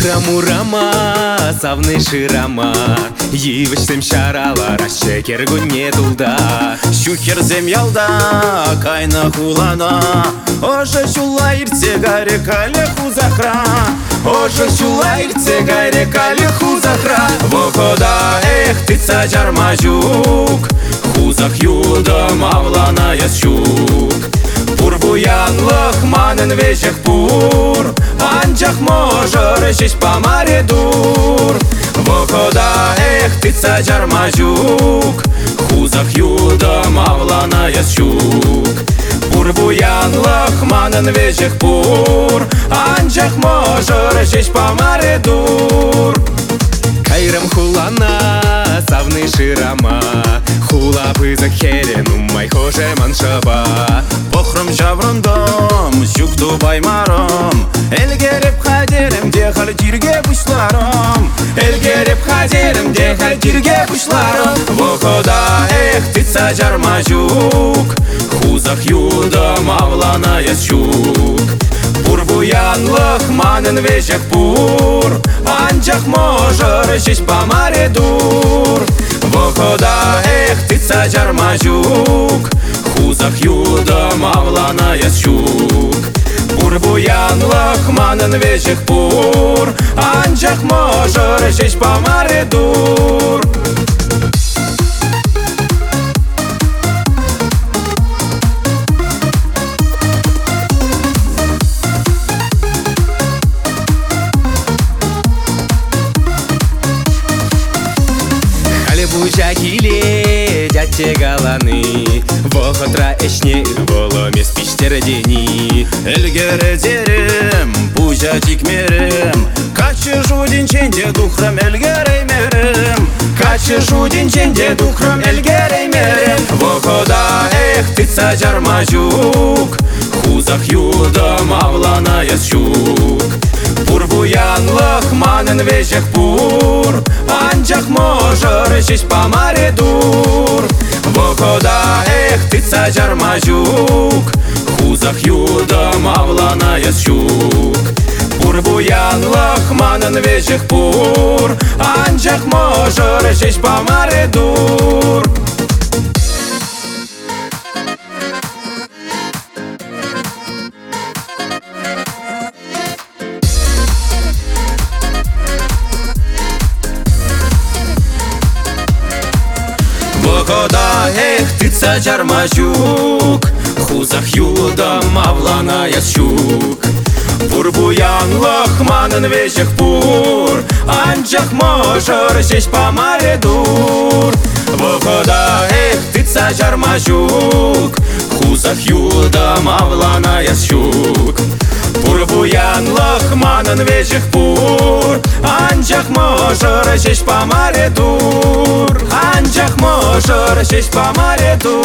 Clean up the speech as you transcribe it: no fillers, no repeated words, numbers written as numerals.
Ухра-мурама, савны ширама, Йывычтым шаралар, шекер гунне тулда. Щухерзем ялда, кайна хулана, Ожа чула ирте гаре кале хузахра, Ожа чула ирте гаре кале хузахра. Вокода тыца жармажук, Хузах юда мавлана ясчук. Пурбуянлых манын вешек пур, Анчах можыр шеш памаре дур. Вокода тыца жармажук, Хузах юда мавлана ясчук. Пурбуянлых манын вешек пур, Анчах можыр шеш памаре дур. Кайрам хулана, савны ширама, Хула пызак херен, умай хоже маншаба. Похрым жаврындым, щукту баймарым, Элгереп хадерем, дехал тирге бушларым, Элгереп хадерем, дехал тирге бушларым. Вокода тыца жармажук, Хузах юда мавлана ясчук. Пурбуянлых манын вешек пур, Анчах можыр шеш памаре дур. Вокода тыца жармажук, Хузах юда мавлана ясчук. Пурбуянлых манын вешек пур, Анчах можыр шеш памаре дур. Бужа киле, дядьте галаны, Вохотра эшне воломес пиштер дени. Элгере дерем, бужа тикмерем, Качы жудин ченде духрам элгерей мерем, Качы жудин ченде духрам элгерей мерем. Вокода тыца жармажук, Хузах юда мавлана ясчук. Пурбуянлых манын вешек пур, Анчах можыр шеш памаре дур. Вокода тыца жармажук, Хузах юда мавлана ясчук. Пурбуянлых манын вешек пур, Анчах можыр шеш памаре дур. Вокода тыца жармажук, Хузах юда мавлана ясчук. Пурбуянлых манын вешек пур, Анчах можыр шеш памаре дур. Вокода тыца жармажук, Хузах юда мавлана ясчук. Пурбуянлых манын вешек пур, Анчах можыр шеш памаре дур. Анчах можыр шеш памаре дур.